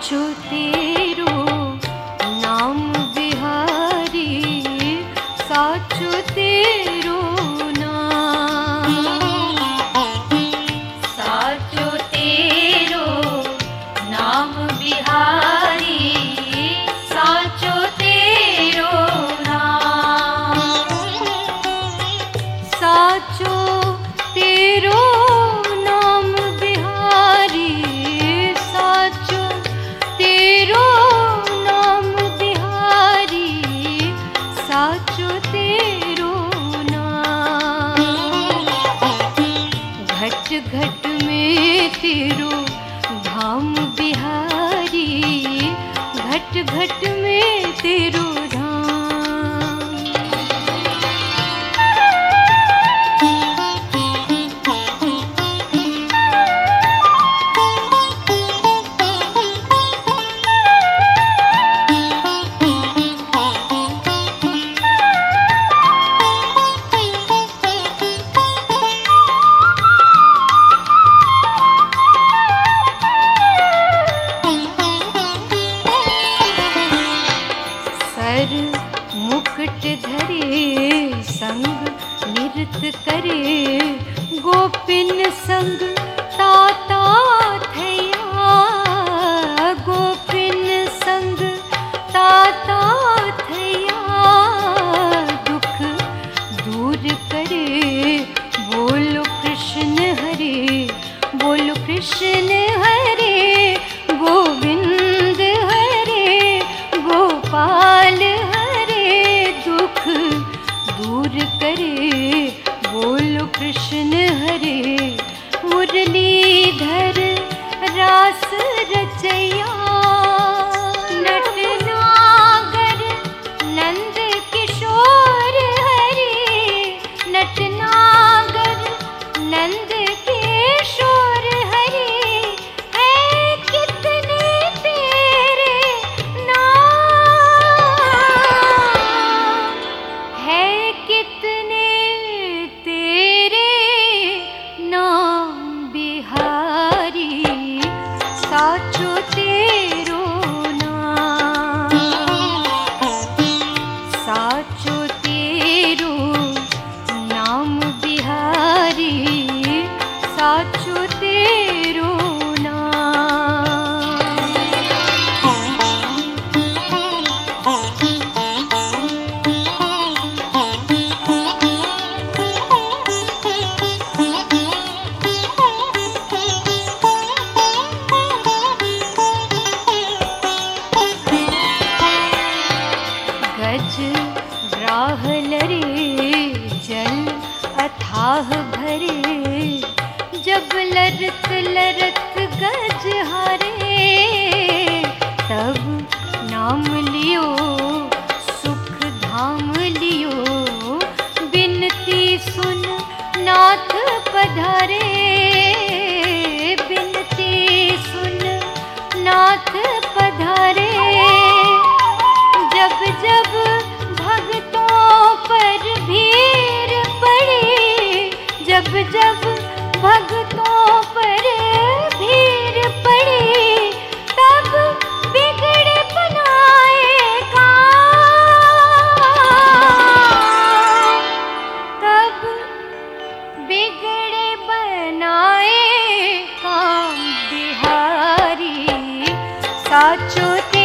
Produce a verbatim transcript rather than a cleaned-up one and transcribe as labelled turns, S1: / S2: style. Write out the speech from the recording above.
S1: साचो तेरो नाम बिहारी, साचो तेरो नाम, साचो तेरो नाम बिहारी, साचो तेरो नाम, साचो तेरो नाम बिहारी, साचो तेरो नाम बिहारी, साचो तेरो नाम। घट घट में तेरो धाम बिहारी, घट घट में तेरो मुकुट धरे संग नृत्य करे, गोपिन संग ताता थैया, गोपिन संग ताता थैया, दुख दूर करे। बोलो कृष्ण हरे, बोलो कृष्ण हरे, गोविंद हरे, गोपाल दूर करे। बोलो कृष्ण हरे, मुरलीधर रास रचैया, नट नागर नंद किशोर हरे, नट नागर नंद किशोर हरे, है कितने तेरे नाम, है कितने तेरे नाम बिहारी, साचो तेरो नाम, साचो तेरो नाम बिहारी, साचो तेरो ग्राहलरे जल अथाह भरे, जब लरत लरत गज हारे, तब नाम लियो सुख धाम लियो, बिनती सुन नाथ पधारे, बिनती सुन नाथ पधारे। जब जब भक्तों पर भीड़ पड़ी, जब जब भक्तों पर भीड़ पड़ी, तब बिगड़े बनाए काम, तब बिगड़े बनाए काम बिहारी, साचो